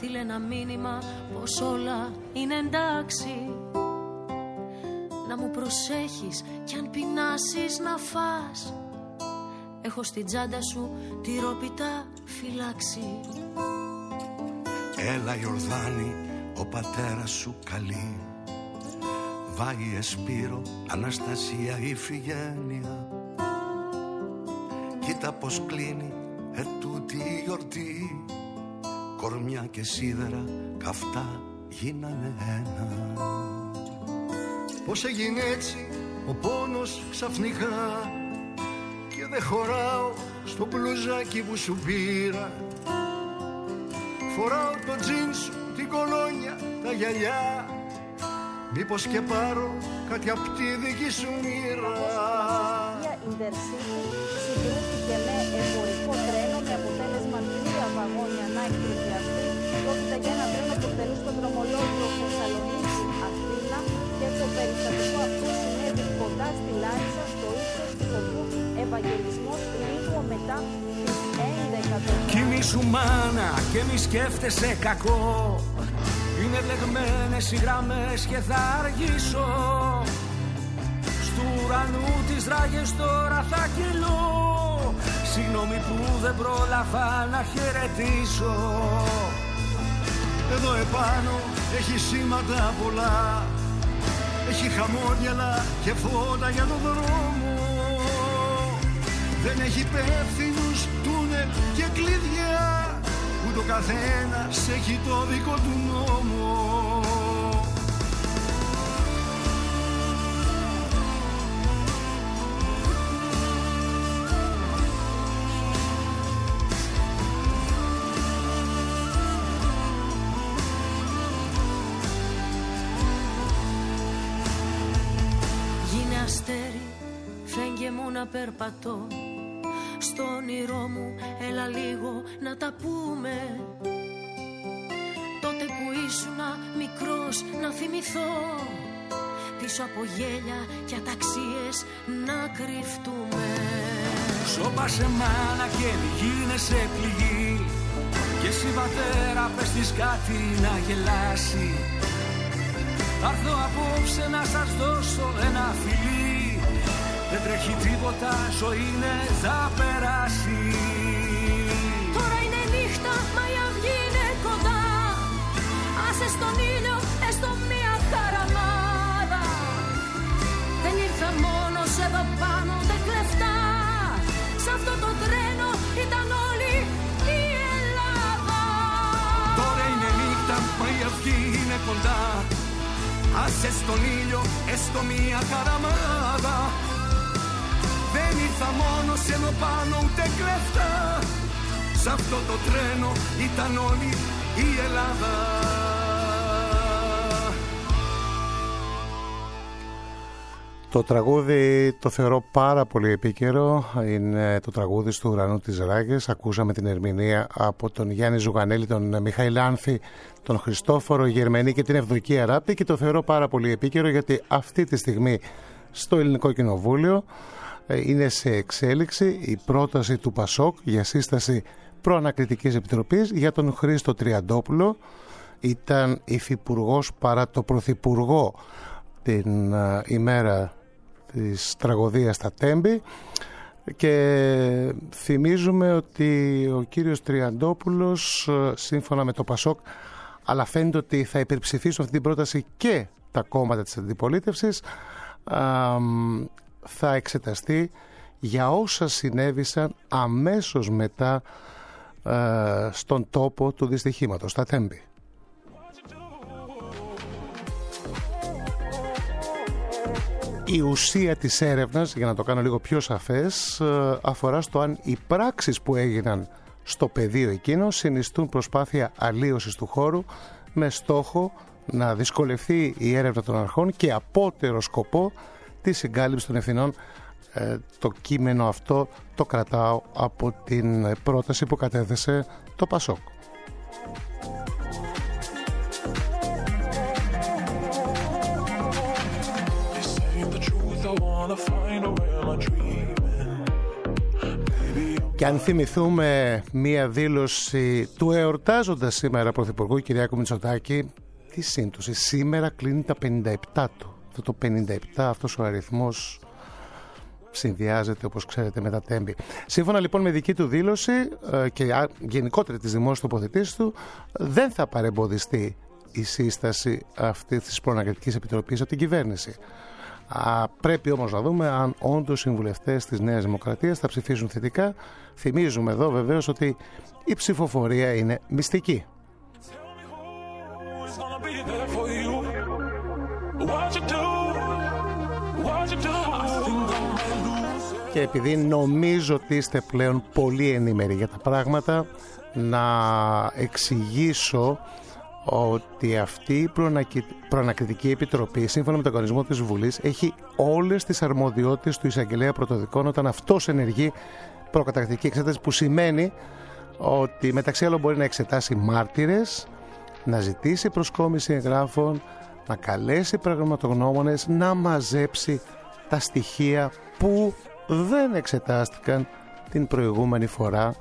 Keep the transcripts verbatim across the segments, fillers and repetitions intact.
Στείλε ένα μήνυμα πως όλα είναι εντάξει. Να μου προσέχεις κι αν πεινάσεις να φας. Έχω στην τσάντα σου τη ρόπιτα φυλάξει. Έλα Ιορδάνη, ο πατέρας σου καλεί. Βάγει Εσπύρο, Αναστασία, Ιφηγένεια. Κοίτα πως κλείνει ετούτη η γιορτή. Κορμιά και σίδερα καυτά γίνανε ένα. Πώς έγινε έτσι ο πόνος ξαφνικά και δεν χωράω στο μπλουζάκι που σου πήρα. Φοράω το τζιν σου, την κολόνια, τα γυαλιά. Μήπως και πάρω κάτι απ' τη δική σου μοίρα. Η Intercity συγκρούθηκε με εμπορικό τρένο με αποτέλεσμα τρία βαγόνια να εκτροχιαστεί. Πρόκειται για ένα τρένο που τελεί στο δρομολόγιο Θεσσαλονίκη-Αθήνα και το περιστατικό αυτό συνέβη κοντά στη Λάρισα, στο ύψος του οδού Ευαγγελισμός, λίγο μετά τις έντεκα. Κοιμήσου μάνα και μη σκέφτεσαι κακό. Είναι μπλεγμένες οι γραμμές και θα αργήσω. Στου ουρανού τις ράγες τώρα θα κυλώ. Συγγνώμη που δεν πρόλαβα να χαιρετήσω. Εδώ επάνω έχει σήματα πολλά. Έχει χαμόγελα και φώτα για τον δρόμο. Δεν έχει υπεύθυνους, τούνελ και κλειδιά. Που το καθένας έχει το δικό του νόμο. Γίνε αστέρι, φέγγε μου να περπατώ. Στο όνειρό μου έλα λίγο να τα πούμε. Τότε που ήσουνα μικρός να θυμηθώ. Πίσω από γέλια και αταξίες να κρυφτούμε. Σώπασε μάνα και μη γίνεσαι πληγή. Και εσύ πατέρα πες της κάτι να γελάσει. Θα έρθω απόψε να σας δώσω ένα φιλί. Δεν τρέχει τίποτα, ζωή είναι, θα περάσει. Τώρα είναι νύχτα, μα η αυγή είναι κοντά. Άσε στον ήλιο, έστω μία χαραμάδα. Δεν ήρθα μόνος εδώ πάνω, δεν κλεφτά. Σ' αυτό το τρένο ήταν όλη η Ελλάδα. Τώρα είναι νύχτα, μα η αυγή είναι κοντά. Άσε στον ήλιο, έστω μία χαραμάδα. Δεν ήρθα μόνος εδώ πάνω ούτε κλέφτα. Σ' αυτό το τρένο ήταν όλη η Ελλάδα. Το τραγούδι το θεωρώ πάρα πολύ επίκαιρο. Είναι το τραγούδι του Ουρανού της Ράγες. Ακούσαμε την ερμηνεία από τον Γιάννη Ζουγανέλη, τον Μιχαήλ Άνθη, τον Χριστόφορο Γερμενή και την Ευδοκία Ράπτη, και το θεωρώ πάρα πολύ επίκαιρο γιατί αυτή τη στιγμή στο Ελληνικό Κοινοβούλιο είναι σε εξέλιξη η πρόταση του Πασόκ για σύσταση προανακριτικής επιτροπής για τον Χρήστο Τριαντόπουλο. Ήταν υφυπουργός παρά το πρωθυπουργό την uh, ημέρα της τραγωδίας στα Τέμπη, και θυμίζουμε ότι ο κύριος Τριαντόπουλος, σύμφωνα με το Πασόκ, αλλά φαίνεται ότι θα υπερψηφίσουν αυτή την πρόταση και τα κόμματα της αντιπολίτευσης, uh, θα εξεταστεί για όσα συνέβησαν αμέσως μετά uh, στον τόπο του δυστυχήματος, στα Τέμπη. Η ουσία της έρευνας, για να το κάνω λίγο πιο σαφές, αφορά στο αν οι πράξεις που έγιναν στο πεδίο εκείνο συνιστούν προσπάθεια αλλίωσης του χώρου με στόχο να δυσκολευτεί η έρευνα των αρχών και απότερο σκοπό τη συγκάλυψη των ευθυνών. Ε, το κείμενο αυτό το κρατάω από την πρόταση που κατέθεσε το Πασόκ. Και αν θυμηθούμε μία δήλωση του εορτάζοντα σήμερα Πρωθυπουργού Κυριάκου Μητσοτάκη, τι σύμπτωση, σήμερα κλείνει τα πενήντα επτά του. Αυτό το πενήντα επτά, αυτός ο αριθμός συνδυάζεται, όπως ξέρετε, με τα τέμπη. Σύμφωνα λοιπόν με δική του δήλωση και γενικότερα τις δημόσιες τοποθετήσεις του, δεν θα παρεμποδιστεί η σύσταση αυτής της προανακριτικής επιτροπής από την κυβέρνηση. Α, πρέπει όμως να δούμε αν όντως οι συμβουλευτές της Νέας Δημοκρατίας θα ψηφίσουν θετικά. Θυμίζουμε εδώ βεβαίως ότι η ψηφοφορία είναι μυστική. Και επειδή νομίζω ότι είστε πλέον πολύ ενήμεροι για τα πράγματα, να εξηγήσω ότι αυτή η προανακριτική επιτροπή, σύμφωνα με τον κανονισμό της Βουλής, έχει όλες τις αρμοδιότητες του εισαγγελέα πρωτοδικών όταν αυτός ενεργεί προκαταρκτική εξέταση, που σημαίνει ότι μεταξύ άλλων μπορεί να εξετάσει μάρτυρες, να ζητήσει προσκόμιση εγγράφων, να καλέσει πραγματογνώμονες, να μαζέψει τα στοιχεία που δεν εξετάστηκαν την προηγούμενη φορά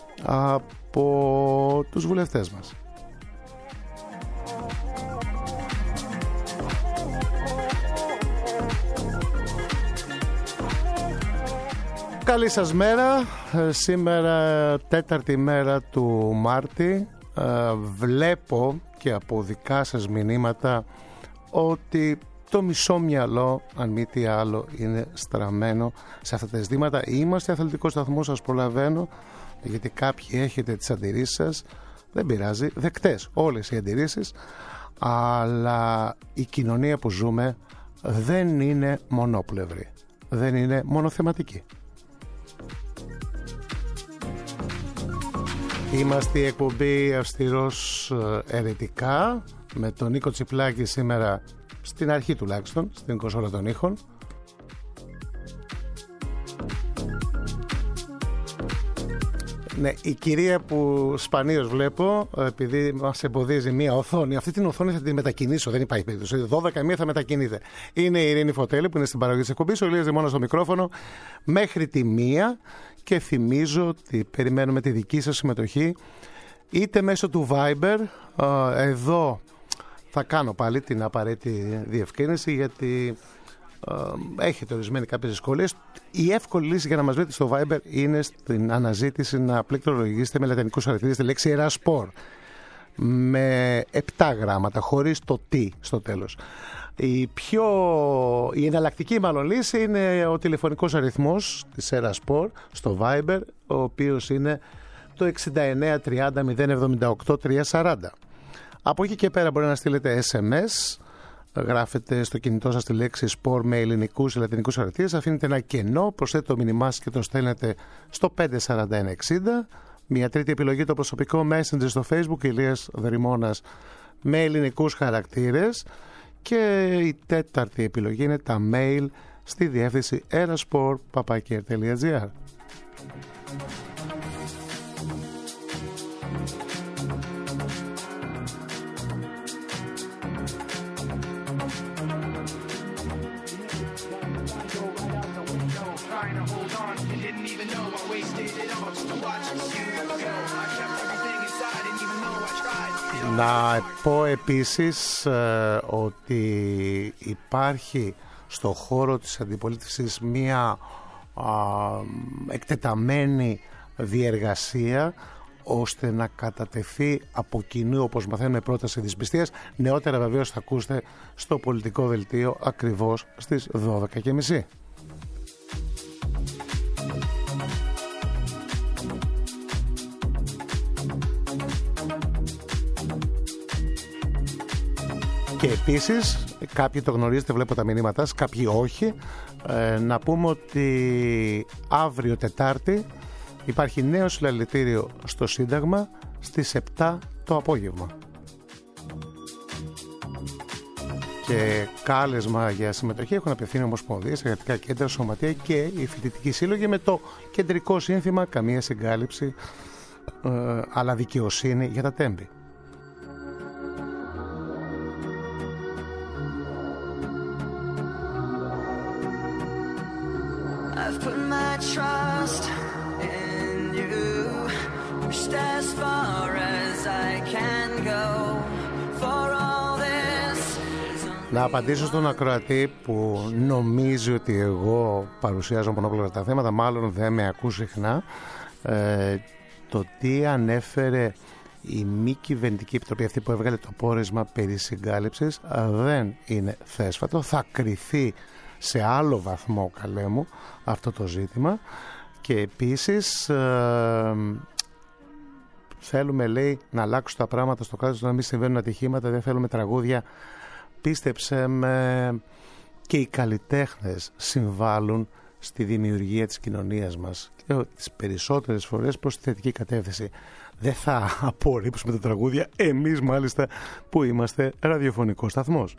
από τους βουλευτές μας. Καλή σας μέρα. Σήμερα τέταρτη μέρα του Μάρτη. Βλέπω και από δικά σας μηνύματα ότι το μισό μυαλό, αν μη τι άλλο, είναι στραμμένο σε αυτά τα ζητήματα. Είμαστε αθλητικό σταθμό, σας προλαβαίνω, γιατί κάποιοι έχετε τις αντιρρήσεις σας. Δεν πειράζει, δεκτές όλες οι αντιρρήσεις, αλλά η κοινωνία που ζούμε δεν είναι μονόπλευρη, δεν είναι μονοθεματική. Είμαστε η εκπομπή αυστηρός ερετικά, με τον Νίκο Τσιπλάκη σήμερα στην αρχή τουλάχιστον, στην κονσόλα των ήχων. Ναι, η κυρία που σπανίως βλέπω, επειδή μας εμποδίζει μία οθόνη, αυτή την οθόνη θα την μετακινήσω, δεν υπάρχει περίπτωση. δώδεκα μία θα μετακινείται. Είναι η Ειρήνη Φωτέλη που είναι στην παραγωγή της εκπομπής, ο Ηλίας Δημώνας στο μικρόφωνο μέχρι τη μία, και θυμίζω ότι περιμένουμε τη δική σας συμμετοχή είτε μέσω του Viber. Εδώ θα κάνω πάλι την απαραίτητη διευκρίνηση, γιατί ε, έχετε ορισμένοι κάποιες δυσκολίες. Η εύκολη λύση για να μας βρείτε στο Viber είναι στην αναζήτηση να πληκτρολογήσετε με λατινικούς χαρακτήρες τη λέξη Ερασπορ με επτά γράμματα, χωρίς το τι στο τέλος. Η πιο η εναλλακτική μάλλον λύση είναι ο τηλεφωνικός αριθμός της Ερασπορ στο Viber, ο οποίος είναι το εξήντα εννέα τριάντα μηδέν εβδομήντα οκτώ τριακόσια σαράντα. Από εκεί και πέρα μπορεί να στείλετε ες εμ ες, γράφετε στο κινητό σας τη λέξη σπορ με ελληνικούς ή λατινικούς χαρακτήρες, αφήνετε ένα κενό, προσθέτετε το μήνυμά σας και το στέλνετε στο πέντε σαράντα ένα εξήντα. Μια τρίτη επιλογή, το προσωπικό Messenger στο Facebook, Ηλίας Δρυμώνας με ελληνικούς χαρακτήρες. Και η τέταρτη επιλογή είναι τα mail στη διεύθυνση eraspor παπάκι τελεία τζι άρ. Να πω επίσης ε, ότι υπάρχει στο χώρο της αντιπολίτευσης μία α, εκτεταμένη διεργασία ώστε να κατατεθεί από κοινού, όπως μαθαίνουμε, πρόταση δυσπιστίας. Νεότερα βεβαίως θα ακούσετε στο πολιτικό δελτίο ακριβώς στις δώδεκα και μισή. Και επίσης, κάποιοι το γνωρίζετε, βλέπω τα μηνύματά σας, κάποιοι όχι, ε, να πούμε ότι αύριο Τετάρτη υπάρχει νέο συλλαλητήριο στο Σύνταγμα στις επτά το απόγευμα. Και κάλεσμα για συμμετοχή έχουν απευθύνει ομοσπονδίες, εργατικά κέντρα, σωματεία και οι φοιτητικοί σύλλογοι, με το κεντρικό σύνθημα «Καμία συγκάλυψη, ε, αλλά δικαιοσύνη για τα τέμπη». I've put my trust in just as far as I can go. For all this. Να απαντήσω στον ακροατή που νομίζει ότι εγώ παρουσιάζω μονόπλευρα τα θέματα, μάλλον δεν με ακούς συχνά. Ε, το τι ανέφερε η μη κυβερνητική επιτροπή, αυτή που έβγαλε το πόρισμα περί συγκάλυψης, δεν είναι θέσφατο. Θα κριθεί σε άλλο βαθμό, καλέ μου, αυτό το ζήτημα. Και επίσης ε, θέλουμε, λέει, να αλλάξουν τα πράγματα στο κράτος, να μην συμβαίνουν ατυχήματα, δεν θέλουμε τραγούδια. Πίστεψε με, και οι καλλιτέχνες συμβάλλουν στη δημιουργία της κοινωνίας μας και τις περισσότερες φορές προς τη θετική κατεύθυνση. Δεν θα απορρίψουμε τα τραγούδια, εμείς μάλιστα που είμαστε ραδιοφωνικός σταθμός.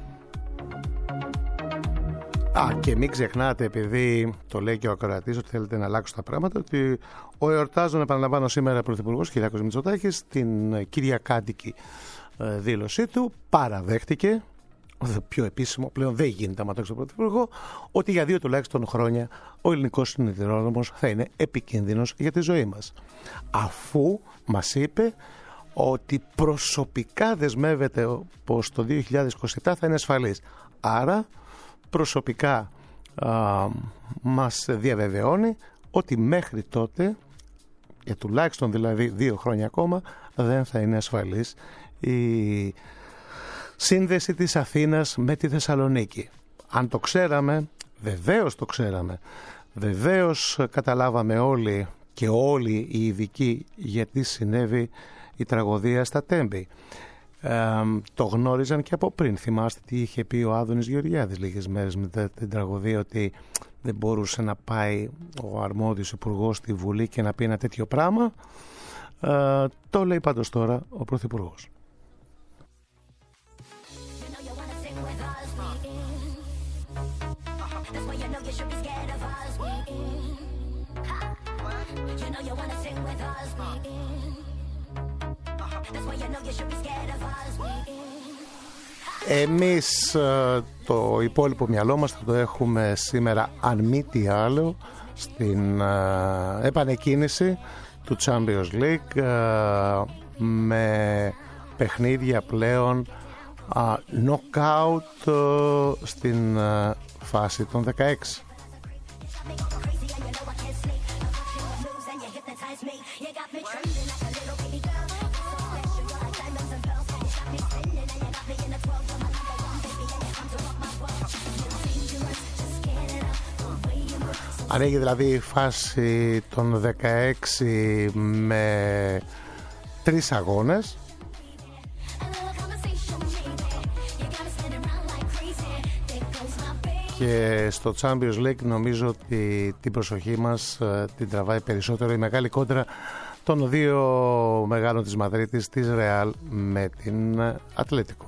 Α, και μην ξεχνάτε, επειδή το λέει και ο ακροατής ότι θέλετε να αλλάξουν τα πράγματα, ότι ο εορτάζων, επαναλαμβάνω, σήμερα Πρωθυπουργός Κυριάκος Μητσοτάκης στην κυριακάτικη δήλωσή του παραδέχτηκε, πιο επίσημο πλέον δεν γίνεται άμα το έχει τον Πρωθυπουργό, ότι για δύο τουλάχιστον χρόνια ο ελληνικός σιδηρόδρομος θα είναι επικίνδυνος για τη ζωή μας. Αφού μας είπε ότι προσωπικά δεσμεύεται πως το δύο χιλιάδες είκοσι επτά θα είναι ασφαλής. Άρα προσωπικά α, μας διαβεβαιώνει ότι μέχρι τότε, για τουλάχιστον δηλαδή δύο χρόνια ακόμα, δεν θα είναι ασφαλής η σύνδεση της Αθήνας με τη Θεσσαλονίκη. Αν το ξέραμε, βεβαίως το ξέραμε, βεβαίως καταλάβαμε όλοι και όλοι οι ειδικοί γιατί συνέβη η τραγωδία στα Τέμπη. Ε, το γνώριζαν και από πριν. Θυμάστε τι είχε πει ο Άδωνης Γεωργιάδης λίγες μέρες μετά την τραγωδία, ότι δεν μπορούσε να πάει ο αρμόδιος υπουργός στη Βουλή και να πει ένα τέτοιο πράγμα. Ε, το λέει πάντως τώρα ο Πρωθυπουργός. Εμείς το υπόλοιπο μυαλό μας θα το έχουμε σήμερα, αν μη τι άλλο, στην επανεκκίνηση του Champions League, με παιχνίδια πλέον knockout στην φάση των δεκαέξι. Ανοίγει δηλαδή η φάση των δεκαέξι με τρεις αγώνες. Και στο Champions League νομίζω ότι την προσοχή μας την τραβάει περισσότερο η μεγάλη κόντρα των δύο μεγάλων της Μαδρίτης, της Ρεάλ με την Ατλέτικο.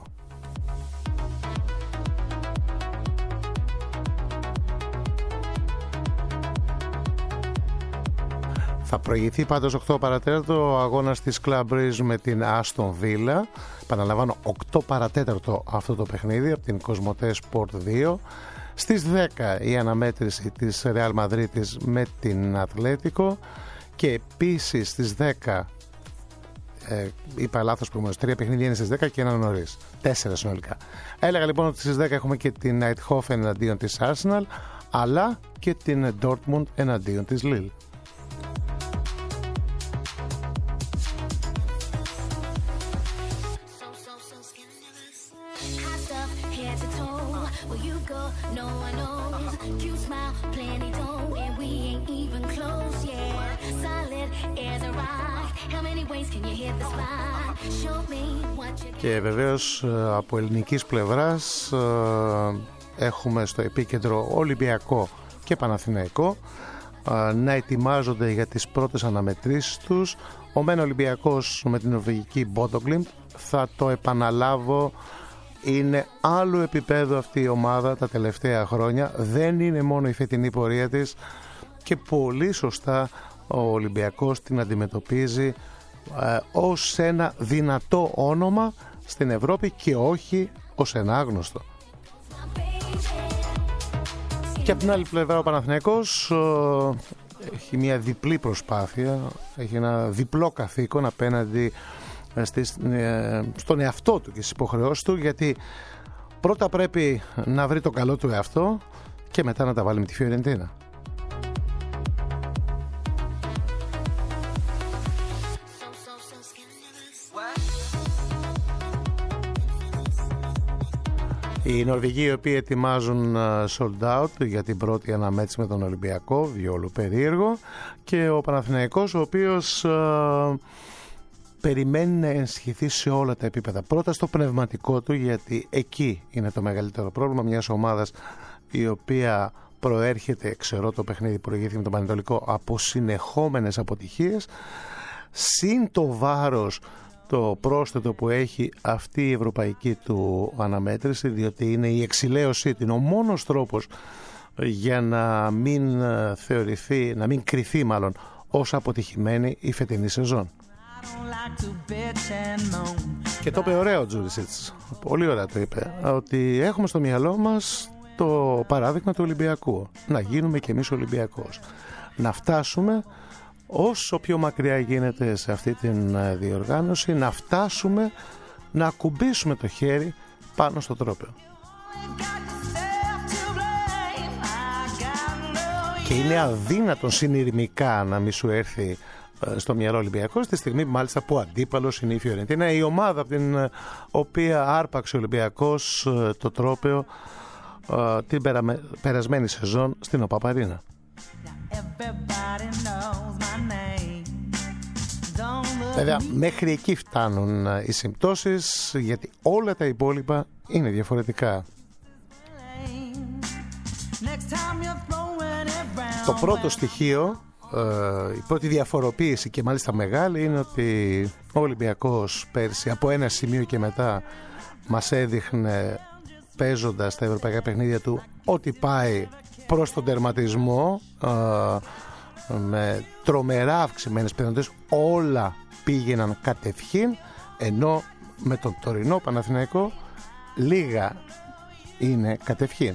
Θα προηγηθεί πάντως οκτώ παρατέταρτο ο αγώνας της Club Brugge με την Aston Villa. Επαναλαμβάνω, οκτώ παρατέταρτο αυτό το παιχνίδι από την Κοσμοτέ Sport δύο. Στις δέκα η αναμέτρηση της Real Madrid με την Ατλέτικο. Και επίσης στις δέκα, ε, είπα λάθος προηγουμένως, τρία παιχνίδια είναι στις δέκα και ένα νωρίς. Τέσσερα συνολικά. Έλεγα λοιπόν ότι στις δέκα έχουμε και την Eindhoven εναντίον της Arsenal, αλλά και την Dortmund εναντίον της Lille. Και βεβαίως από ελληνικής πλευράς έχουμε στο επίκεντρο Ολυμπιακό και Παναθηναϊκό να ετοιμάζονται για τις πρώτες αναμετρήσεις τους. Ο μεν Ολυμπιακός με την νορβηγική Bodø/Glimt, θα το επαναλάβω, είναι άλλο επίπεδο αυτή η ομάδα τα τελευταία χρόνια, δεν είναι μόνο η φετινή πορεία της και πολύ σωστά ο Ολυμπιακός την αντιμετωπίζει ε, ως ένα δυνατό όνομα στην Ευρώπη και όχι ως ένα άγνωστο. Και από την άλλη πλευρά ο Παναθηναϊκός ε, έχει μια διπλή προσπάθεια, έχει ένα διπλό καθήκον απέναντι στις, στον εαυτό του και στις υποχρεώσεις του, γιατί πρώτα πρέπει να βρει το καλό του εαυτό και μετά να τα βάλει με τη Φιωρεντίνα. Οι Νορβηγοί, οι οποίοι ετοιμάζουν sold out για την πρώτη αναμέτρηση με τον Ολυμπιακό, διόλου περίεργο, και ο Παναθηναϊκός, ο οποίος α, περιμένει να ενισχυθεί σε όλα τα επίπεδα. Πρώτα στο πνευματικό του, γιατί εκεί είναι το μεγαλύτερο πρόβλημα μιας ομάδας η οποία προέρχεται, ξέρω το παιχνίδι που προηγήθηκε με τον Πανετολικό, από συνεχόμενες αποτυχίες, συν το βάρος το πρόσθετο που έχει αυτή η ευρωπαϊκή του αναμέτρηση, διότι είναι η εξηλαίωσή του, είναι ο μόνος τρόπος για να μην θεωρηθεί, να μην κριθεί μάλλον ως αποτυχημένη η φετινή σεζόν. Και το είπε ωραίο ο Τζούρισιτς, πολύ ωραία το είπε, ότι έχουμε στο μυαλό μας το παράδειγμα του Ολυμπιακού, να γίνουμε κι εμείς Ολυμπιακός, να φτάσουμε όσο πιο μακριά γίνεται σε αυτή την διοργάνωση, να φτάσουμε να ακουμπήσουμε το χέρι πάνω στο τρόπαιο. Και είναι αδύνατον συνειρμικά να μην σου έρθει στο μυαλό Ολυμπιακός, στη στιγμή μάλιστα που αντίπαλος είναι η Φιωρεντίνα, η ομάδα από την οποία άρπαξε ο Ολυμπιακός το τρόπαιο την περασμένη σεζόν στην ΟΠΑΠ-Αρίνα. Βέβαια μέχρι εκεί φτάνουν οι συμπτώσεις, γιατί όλα τα υπόλοιπα είναι διαφορετικά. Το πρώτο στοιχείο, η πρώτη διαφοροποίηση και μάλιστα μεγάλη, είναι ότι ο Ολυμπιακός πέρσι από ένα σημείο και μετά μας έδειχνε, παίζοντας τα ευρωπαϊκά παιχνίδια του, ότι πάει προς τον τερματισμό, με τρομερά αυξημένες πιθανότητες, όλα πήγαιναν κατευχήν, ενώ με τον τωρινό Παναθηναϊκό λίγα είναι κατευχήν.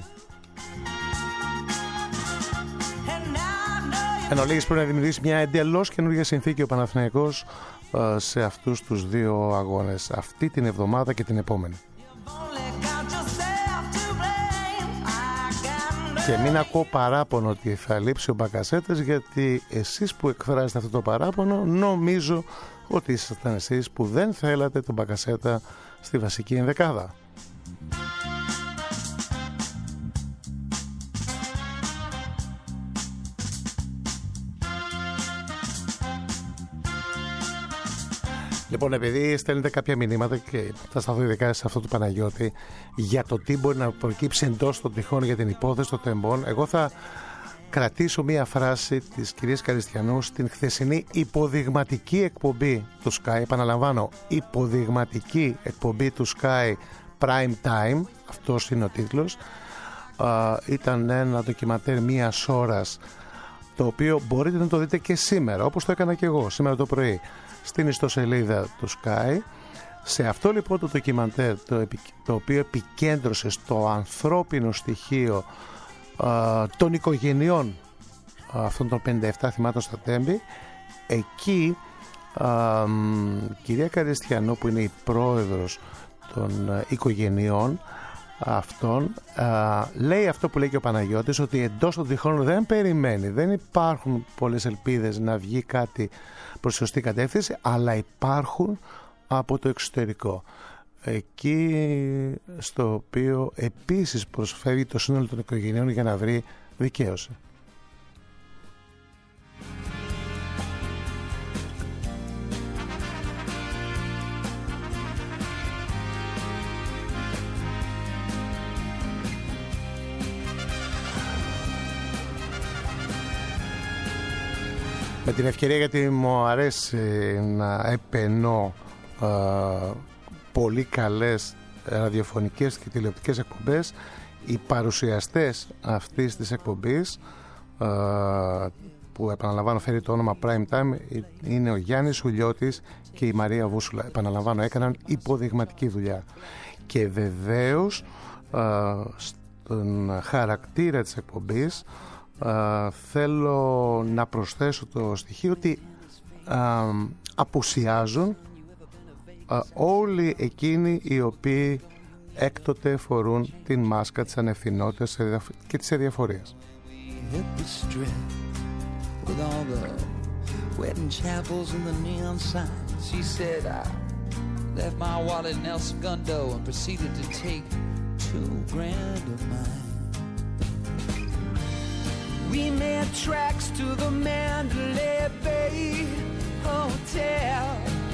Ενώ λίγες πρέπει να δημιουργήσει μια εντελώς καινούργια συνθήκη ο Παναθηναϊκός σε αυτούς τους δύο αγώνες, αυτή την εβδομάδα και την επόμενη. Και μην ακούω παράπονο ότι θα λείψει ο Μπακασέτας, γιατί εσείς που εκφράζετε αυτό το παράπονο, νομίζω ότι ήσασταν εσείς που δεν θέλατε τον Μπακασέτα στη βασική ενδεκάδα. Λοιπόν, επειδή στέλνετε κάποια μηνύματα και θα σταθώ ειδικά σε αυτό του Παναγιώτη για το τι μπορεί να προκύψει εντός των τυχών για την υπόθεση των τεμπών, εγώ θα κρατήσω μία φράση της κυρίας Καριστιανού στην χθεσινή υποδειγματική εκπομπή του Sky. Επαναλαμβάνω, υποδειγματική εκπομπή του Sky Prime Time, αυτός είναι ο τίτλος. Uh, ήταν ένα ντοκιμαντέρ μίας ώρας, το οποίο μπορείτε να το δείτε και σήμερα, όπως το έκανα και εγώ σήμερα το πρωί, στην ιστοσελίδα του Sky. Σε αυτό λοιπόν το ντοκιμαντέρ, το, το οποίο επικέντρωσε στο ανθρώπινο στοιχείο α, των οικογενειών α, αυτών των πενήντα επτά θυμάτων στα Τέμπη, εκεί α, κυρία Καριστιανού, που είναι η πρόεδρος των α, οικογενειών αυτών, α, λέει αυτό που λέει και ο Παναγιώτης, ότι εντός των τυχών δεν περιμένει, δεν υπάρχουν πολλές ελπίδες να βγει κάτι προς σωστή κατεύθυνση, αλλά υπάρχουν από το εξωτερικό, εκεί στο οποίο επίσης προσφεύγει το σύνολο των οικογενειών για να βρει δικαίωση. Με την ευκαιρία, γιατί μου αρέσει να επενώ α, πολύ καλές ραδιοφωνικές και τηλεοπτικές εκπομπές, οι παρουσιαστές αυτής της εκπομπής, α, που επαναλαμβάνω φέρει το όνομα Prime Time, είναι ο Γιάννης Ουλιώτης και η Μαρία Βούσουλα. Επαναλαμβάνω, έκαναν υποδειγματική δουλειά. Και βεβαίως α, στον χαρακτήρα της εκπομπής α, θέλω να προσθέσω το στοιχείο ότι α, απουσιάζουν α, όλοι εκείνοι οι οποίοι έκτοτε φορούν την μάσκα της ανευθυνότητας και της αδιαφορίας. Left my wallet in El Segundo and proceeded to take two grand of mine. We made tracks to the Mandalay Bay Hotel.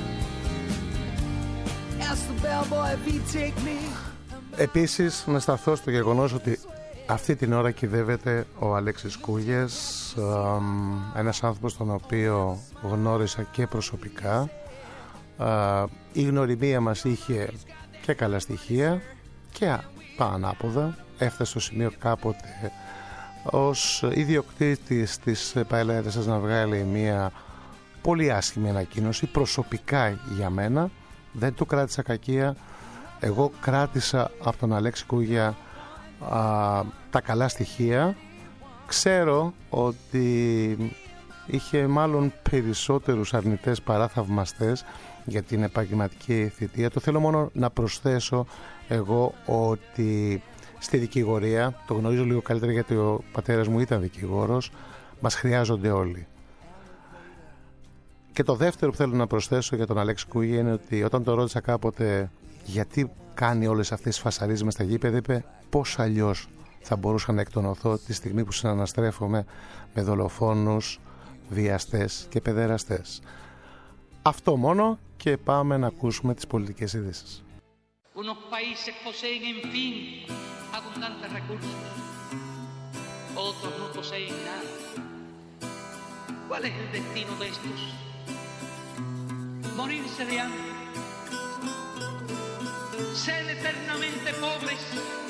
Asked the bellboy if he'd take me. Επίσης, να σταθώ στο γεγονός ότι αυτή την ώρα κυδεύεται ο Αλέξης Κούγιας, ένας άνθρωπος τον οποίο γνώρισα και προσωπικά. Η γνωριμία μας είχε και καλά στοιχεία και τα ανάποδα. Έφτασε στο σημείο κάποτε ως ιδιοκτήτης της Παελαέδεσας να βγάλει μια πολύ άσχημη ανακοίνωση προσωπικά για μένα. Δεν του κράτησα κακία. Εγώ κράτησα από τον Αλέξη Κούγια α, τα καλά στοιχεία. Ξέρω ότι είχε μάλλον περισσότερους αρνητές παρά θαυμαστές για την επαγγελματική θητεία. Το θέλω μόνο να προσθέσω εγώ ότι στη δικηγορία, το γνωρίζω λίγο καλύτερα γιατί ο πατέρας μου ήταν δικηγόρος, μας χρειάζονται όλοι. Και το δεύτερο που θέλω να προσθέσω για τον Αλέξη Κούγια είναι ότι όταν το ρώτησα κάποτε γιατί κάνει όλες αυτές τις φασαρίες μες στα γήπεδα, είπε πώς αλλιώς θα μπορούσα να εκτονωθώ τη στιγμή που συναναστρέφομαι με δολοφόνους, βιαστές και παιδεραστές. Αυτό μόνο και πάμε να ακούσουμε τις πολιτικές ειδήσεις. Unos países poseen, en fin, abundantes recursos. Otros no poseen nada. ¿Cuál es el destino de estos? Morirse de hambre. Ser eternamente pobres.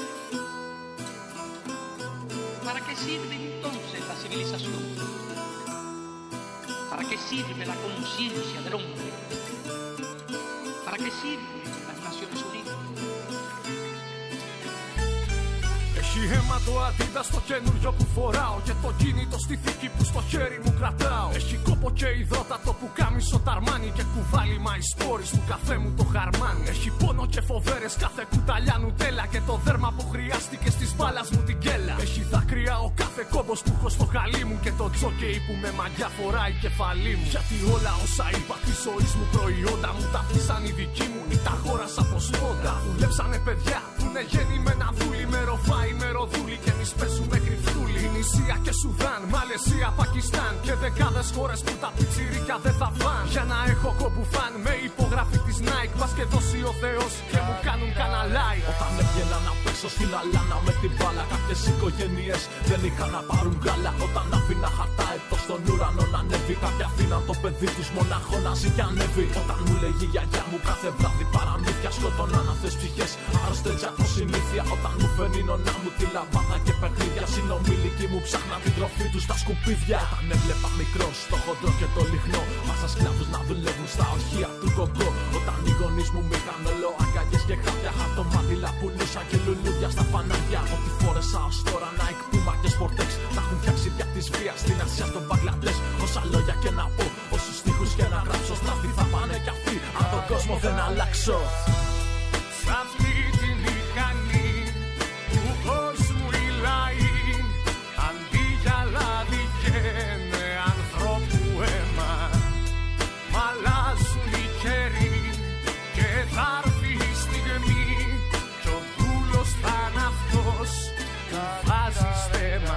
¿Para qué sirve entonces la civilización? ¿Para qué sirve la conciencia del hombre? ¿Para qué sirven las Naciones Unidas? Έχει αίμα το Adidas στο καινούριο που φοράω και το κίνητο στη θήκη που στο χέρι μου κρατάω. Έχει κόπο και υδρότατο που κάμισο ταρμάνι και κουβάλι μαϊσπόρι του καφέ μου το χαρμάνι. Έχει πόνο και φοβέρες κάθε κουταλιά νουτέλα και το δέρμα που χρειάστηκε στις μπάλας μου την κέλα. Έχει δάκρυα ο κάθε κόμπος που έχω στο χαλί μου και το τζόκεϊ που με μαγιά φοράει κεφαλή μου. Γιατί όλα όσα είπα τη ζωή μου προϊόντα μου τα αφήσαν οι δικοί μου ή τα αγόρασα από σπόντα. Δουλέψανε παιδιά που είναι γεννημένα δούλοι με ροφάι με ροδούλη και εμείς πέσουμε κρυφτούλοι. Ινησία και Σουδάν, Μαλαισία, Πακιστάν και δεκάδες χώρες που τα πιτσιρίκια δεν θα φαν. Για να έχω κομπουφάν με υπογραφή της Nike μας και δώσει ο Θεός και μου κάνουν καναλάι. Όταν έβγαινα να παίξω στην αλάνα με την μπάλα, κάποιες οικογένειες δεν είχαν να πάρουν γάλα. Όταν άφηνα χαρτά έτω στον ουρανό να ανέβει, κάποια αφήναν το παιδί τους μονάχο να ζει και ανέβει. Όταν μου λέγει η γιαγιά μου κάθε βράδυ παραμύθια, σκοτώναν αυτές ψυχές άρρωστες από συνήθεια. Όταν μου φέρνει νονά μου τη λαμπάδα και παιχνίδια, συνομιλικοί μου ψάχναν την τροφή τους στα σκουπίδια. Όταν έβλεπα μικρός το χοντρό και το λιχνό, βάζα σκλάβους να δουλεύουν στα ορχεία του κοκκό. Όταν οι γονείς μου μ' είχαν όλο αγκαλιές και χάπια, χαρτομάτιλα πουλούσα και λουλούδια στα φανάρια. Ό,τι φόρεσα ως τώρα Nike, Puma και Sportex, τα έχουν φτιάξει δια της βίας στην Ασία, στον Μπαγκλαντές. Όσα λόγια και να πω, όσους στίχους και να γράψω, στραφή θα πάνε κι αυτοί αν τον κόσμο δεν αλλάξω. Σ' αυτή τη μηχανή του κόσμου οι λαοί, αντί για λάδι καίνε ανθρώπου αίμα. Μ' αλλάζουν οι καιροί και θα έρθει η στιγμή κι ο δούλος θα είναι αυτός που βάζει στέμα.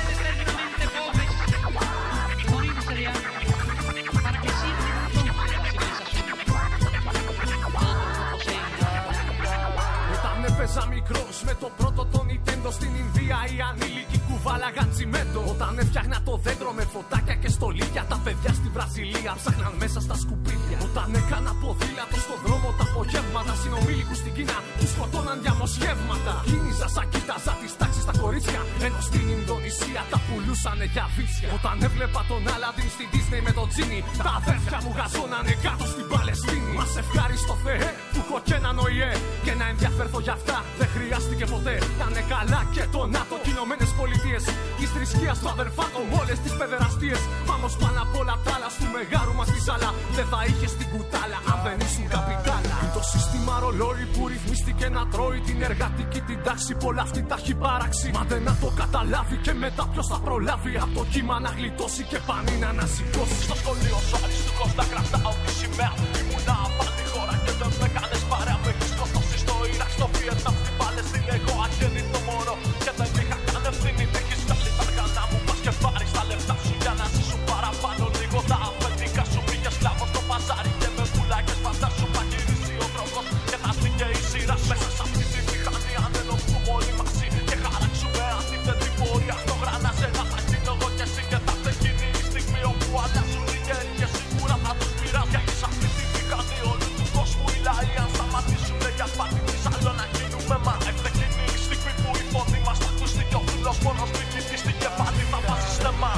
Έπαιζα μικρός με το πρώτο το Nintendo στην Ινδία, οι ανήλικοι κουβάλαγαν τσιμέντο. Όταν έφτιαχνα το δέντρο με φωτάκια και στολίδια, τα παιδιά στη Βραζιλία ψάχναν μέσα στα σκουπίδια. Όταν έκανα ποδήλατο στον δρόμο τα απογεύματα, συνομήλικους στην Κίνα τους σκοτώναν διαμοσχεύματα. Κίνηζα σαν κοίταζα τις τάξεις στα κορίτσια, ενώ στην Ινδονησία τα πουλούσανε για βίτσια. Όταν έβλεπα τον Αλαντίν στην Disney με τον Τζίνι, τα αδέρφια μου γαζώνανε κάτω στην Παλαιστίνη. Μας ευχάριστο Θεέ που έχω και έναν ΟΗΕ και να ενδιαφέρθω για αυτά τίποτα δεν χρειάστηκε ποτέ. Να είναι καλά και το ΝΑΤΟ κι Ηνωμένες Πολιτείες. Της θρησκείας του αδερφάτων όλες τις παιδεραστίες. Βάμος πάνω απ' όλα τ' άλλα στου μεγάρου μας τη σάλα. Δεν θα είχες την κουτάλα αν δεν ήσουν καπιτάλα. Είναι το σύστημα ρολόι που ρυθμίστηκε να τρώει την εργατική την τάξη. Πολλά αυτή τα έχει παράξει. Μα δεν να το καταλάβει και μετά ποιος θα προλάβει. Από το κύμα να γλιτώσει και πάνει να ανασηκώσει. Στο σχολείο σου αριστούχος να κρατάω τη σημαία. Ήμουνα απάντη χώρα και δεν με κάνες παρέα. Με έχεις σκοτώσει στο Ιράκ, στο Βιετνάμ, στην Παλαιστίνη. Εγώ αγέννητο μωρό και δεν είχα καν ευθύνη. Με έχεις βγάλει τα αργανά μου, πας και πάρεις τα λεφτά σου για να ζήσουν παραπάνω. Λίγο τα αφεντικά σου πήγες σκλάβος στο παζάρι και με πουλάκες φαντάσου θα γυρίσει ο τρόπος και θα έρθει και η σειρά μέσα σ' αυτή τη μηχανή. Αν ενωθούμε όλοι μαζί και χαράξουμε αντίθετη πορεία στο γρανάζ. Ένα θα γίνω εγώ και εσύ και θα ξεκινεί η στιγμή όπου αλλάζουν οι γέροι και σίγουρα θα τους πειράζει. Γιατί σ' αυτή τη μηχανή όλου του κόσμου οι λαοί αν σταματήσουνε για σπάτη της άλλο να γίνουμε μα. Ευτεκίνη η στιγμή που η φωνή μας θα ακουστεί και ο φίλος μόνος νικητής και πάλι θα βάζει στεμά.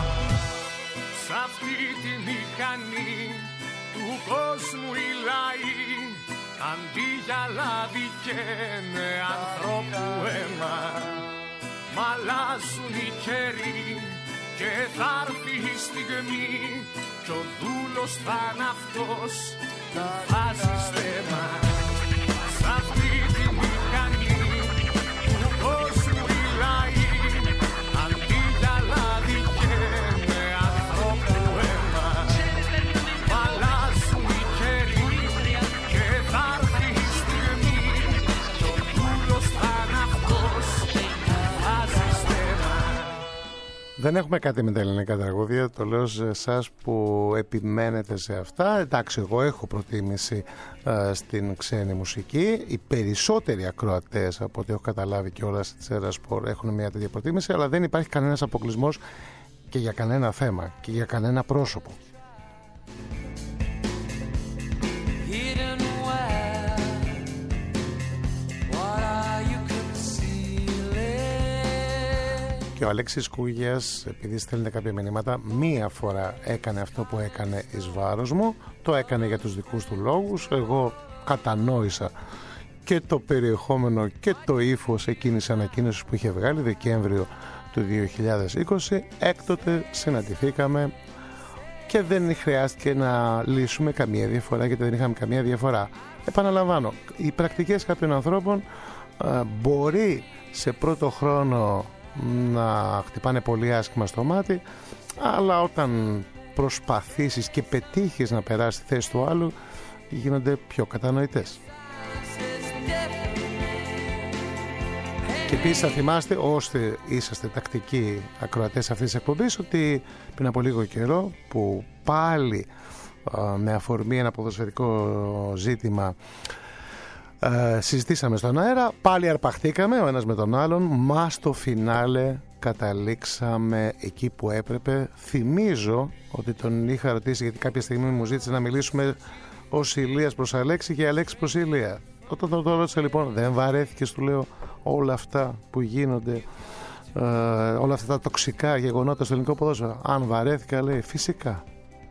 Σ' αυτή τη μηχανή του κόσμου οι λαοί αντί για λάδι καίνε ανθρώπου αίμα. Μ' αλλάζουν οι καιροί και θα έρθει η στιγμή κι ο δούλος θα είναι αυτός που βάζει στέμα. Σ' αυτή τη μηχανή του κόσμου οι λαοί αντί για λάδι καίνε ανθρώπου αίμα. Μ' αλλάζουν οι καιροί και θα έρθει η στιγμή κι ο δούλος θα είναι αυτός που βάζει στέμα. Δεν έχουμε κάτι με τα ελληνικά τραγούδια, το λέω σε εσάς που επιμένετε σε αυτά. Εντάξει, εγώ έχω προτίμηση ε, στην ξένη μουσική. Οι περισσότεροι ακροατές, από ό,τι έχω καταλάβει και όλα στις Ερασπορ, έχουν μια τέτοια προτίμηση, αλλά δεν υπάρχει κανένας αποκλεισμός και για κανένα θέμα και για κανένα πρόσωπο. Και ο Αλέξης Κούγιας, επειδή στέλνετε κάποια μηνύματα, μία φορά έκανε αυτό που έκανε εις βάρος μου. Το έκανε για τους δικούς του λόγους. Εγώ κατανόησα και το περιεχόμενο και το ύφος εκείνης της ανακοίνωσης που είχε βγάλει Δεκέμβριο του δύο χιλιάδες είκοσι. Έκτοτε συναντηθήκαμε και δεν χρειάστηκε να λύσουμε καμία διαφορά, γιατί δεν είχαμε καμία διαφορά. Επαναλαμβάνω, οι πρακτικές κάποιων ανθρώπων α, μπορεί σε πρώτο χρόνο να χτυπάνε πολύ άσχημα στο μάτι, αλλά όταν προσπαθήσεις και πετύχεις να περάσεις τη θέση του άλλου, γίνονται πιο κατανοητές. Και επίσης θα θυμάστε, όσοι είσαστε τακτικοί ακροατές αυτής της εκπομπής, ότι πριν από λίγο καιρό που πάλι με αφορμή ένα ποδοσφαιρικό ζήτημα Uh, συζητήσαμε στον αέρα, πάλι αρπαχτήκαμε ο ένας με τον άλλον, μα στο φινάλε καταλήξαμε εκεί που έπρεπε. Θυμίζω ότι τον είχα ρωτήσει, γιατί κάποια στιγμή μου ζήτησε να μιλήσουμε ως Ηλίας προς Αλέξη και Αλέξη προς Ηλία. Όταν τον το ρώτησα λοιπόν, δεν βαρέθηκες, του λέω, όλα αυτά που γίνονται, uh, όλα αυτά τα τοξικά γεγονότα στο ελληνικό ποδόσφαιρο? Αν βαρέθηκα, λέει, φυσικά.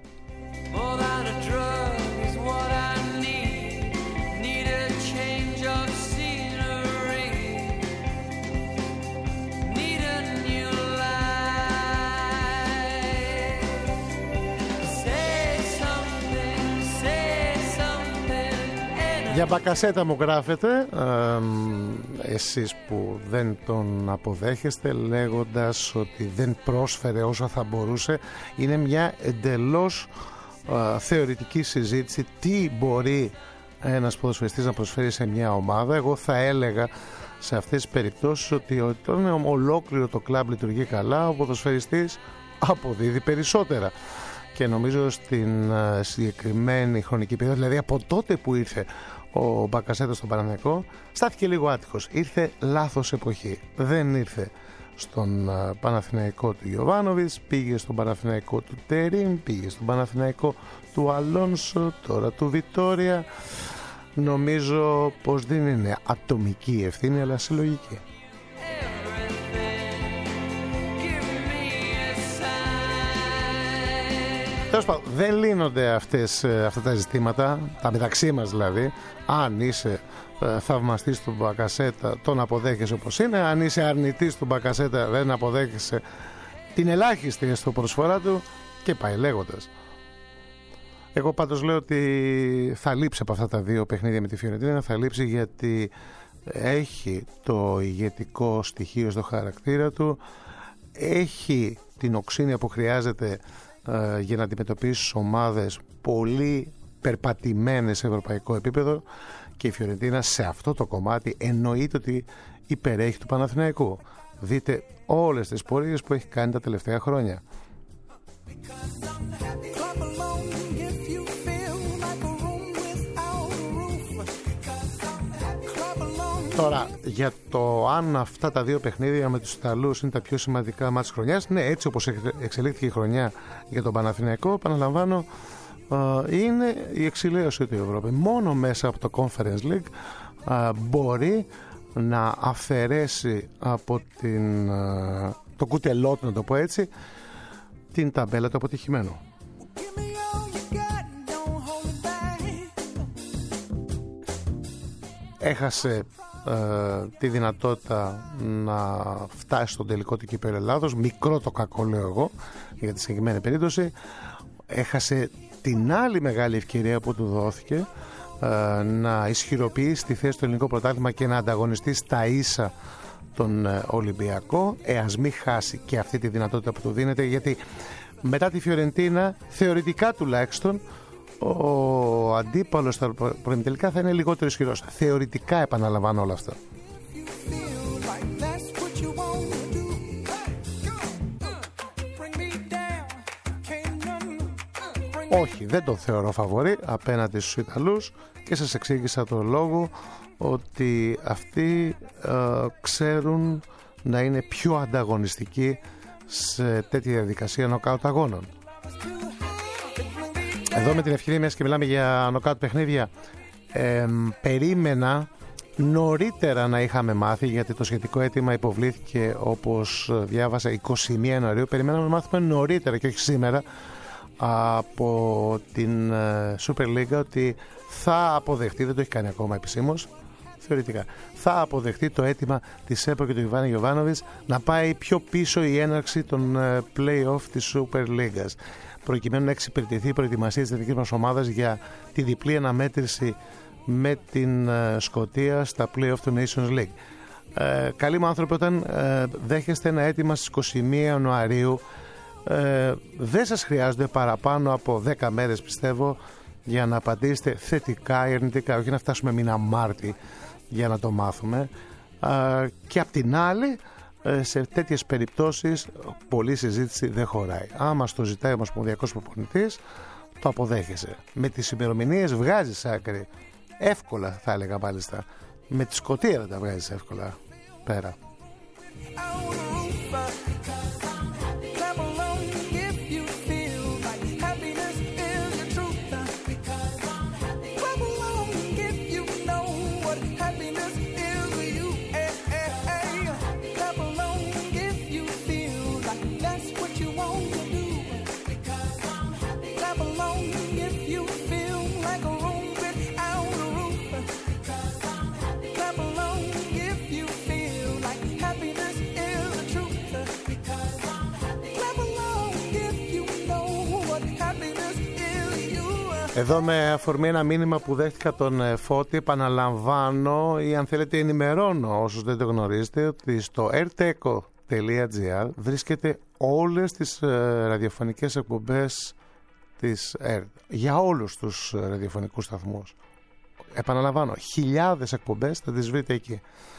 Για Μπακασέτα μου γράφετε, ε, εσείς που δεν τον αποδέχεστε, λέγοντας ότι δεν πρόσφερε όσο θα μπορούσε. Είναι μια εντελώς ε, θεωρητική συζήτηση. Τι μπορεί ένας ποδοσφαιριστής να προσφέρει σε μια ομάδα? Εγώ θα έλεγα σε αυτές τις περιπτώσεις ότι όταν ολόκληρο το κλαμπ λειτουργεί καλά, ο ποδοσφαιριστής αποδίδει περισσότερα. Και νομίζω στην uh, συγκεκριμένη χρονική περίοδο, δηλαδή από τότε που ήρθε ο Μπακασέτα στον Παναθηναϊκό, στάθηκε λίγο άτυχος. Ήρθε λάθος εποχή. Δεν ήρθε στον uh, Παναθηναϊκό του Γιοβάνοβιτς, πήγε στον Παναθηναϊκό του Τερίμ, πήγε στον Παναθηναϊκό του Αλόνσο, τώρα του Βιτόρια. Νομίζω πως δεν είναι ατομική ευθύνη, αλλά συλλογική. Τέλος πάντων, δεν λύνονται αυτές, αυτά τα ζητήματα, τα μεταξύ μας δηλαδή. Αν είσαι ε, θαυμαστής του Μπακασέτα, τον αποδέχεσαι όπως είναι. Αν είσαι αρνητής του Μπακασέτα, δεν αποδέχεσαι την ελάχιστη έστω προσφορά του, και πάει λέγοντας. Εγώ πάντως λέω ότι θα λείψει από αυτά τα δύο παιχνίδια με τη Φιωρεντίνα. Θα λείψει γιατί έχει το ηγετικό στοιχείο στο χαρακτήρα του, έχει την οξύνια που χρειάζεται ε, για να αντιμετωπίσει ομάδες πολύ περπατημένες σε ευρωπαϊκό επίπεδο, και η Φιωρεντίνα σε αυτό το κομμάτι εννοείται ότι υπερέχει του Παναθηναϊκού. Δείτε όλες τις πορείες που έχει κάνει τα τελευταία χρόνια. Τώρα, για το αν αυτά τα δύο παιχνίδια με τους Ιταλούς είναι τα πιο σημαντικά μάτς της χρονιάς, ναι, έτσι όπως εξελίχθηκε η χρονιά για τον Παναθηναϊκό, επαναλαμβάνω, είναι η εξηλαίωση του Ευρώπη. Μόνο μέσα από το Conference League μπορεί να αφαιρέσει από την, το κουτελό του, να το πω έτσι, την ταμπέλα του αποτυχημένου. Έχασε ε, τη δυνατότητα να φτάσει στον τελικό του κυπέλλου Ελλάδος. Μικρό το κακό, λέω εγώ, για τη συγκεκριμένη περίπτωση. Έχασε την άλλη μεγάλη ευκαιρία που του δόθηκε, ε, να ισχυροποιήσει τη θέση του ελληνικό πρωτάθλημα και να ανταγωνιστεί στα ίσα τον ε, Ολυμπιακό. Ε, ας μην χάσει και αυτή τη δυνατότητα που του δίνεται, γιατί μετά τη Φιωρεντίνα, θεωρητικά τουλάχιστον, ο αντίπαλος στα προημιτελικά θα είναι λιγότερο ισχυρός. Θεωρητικά, επαναλαμβάνω όλα αυτά. Όχι, δεν το θεωρώ φαβορί απέναντι στους Ιταλούς, και σας εξήγησα το λόγο, ότι αυτοί ε, ξέρουν να είναι πιο ανταγωνιστικοί σε τέτοια διαδικασία νοκάουτ αγώνων. Εδώ με την ευκαιρία, μιας και μιλάμε για νοκάουτ παιχνίδια, ε, περίμενα νωρίτερα να είχαμε μάθει, γιατί το σχετικό αίτημα υποβλήθηκε, όπως διάβασα, είκοσι μία Ιανουαρίου. Περιμέναμε να μάθουμε νωρίτερα και όχι σήμερα από την Super League ότι θα αποδεχτεί, δεν το έχει κάνει ακόμα επισήμως, θεωρητικά, θα αποδεχτεί το αίτημα της ΕΠΟ και του Ιβάνη Γιοβάνοβιτς να πάει πιο πίσω η έναρξη των play-off της Super League, προκειμένου να εξυπηρετηθεί η προετοιμασία της εθνικής μας ομάδας για τη διπλή αναμέτρηση με την Σκωτία στα play-off του Nations League. Ε, καλοί μου άνθρωποι, όταν ε, δέχεστε ένα αίτημα στις είκοσι μία Ιανουαρίου, ε, δεν σας χρειάζονται παραπάνω από δέκα μέρες, πιστεύω, για να απαντήσετε θετικά ή αρνητικά, όχι να φτάσουμε μήνα Μάρτη για να το μάθουμε. Ε, και απ' την άλλη, ε, σε τέτοιες περιπτώσεις πολλή συζήτηση δεν χωράει. Άμα στο ζητάει ο ομοσπονδιακός προπονητής, το αποδέχεσαι. Με τις ημερομηνίες βγάζεις άκρη. Εύκολα, θα έλεγα μάλιστα. Με τη Σκωτία δεν τα βγάζεις εύκολα πέρα. Εδώ με αφορμή ένα μήνυμα που δέχτηκα τον Φώτη, επαναλαμβάνω ή αν θέλετε ενημερώνω όσους δεν το γνωρίζετε, ότι στο airteco τελεία gr βρίσκεται όλες τις ραδιοφωνικές εκπομπές της ΕΡΤ για όλους τους ραδιοφωνικούς σταθμούς. Επαναλαμβάνω, χιλιάδες εκπομπές θα τις βρείτε εκεί.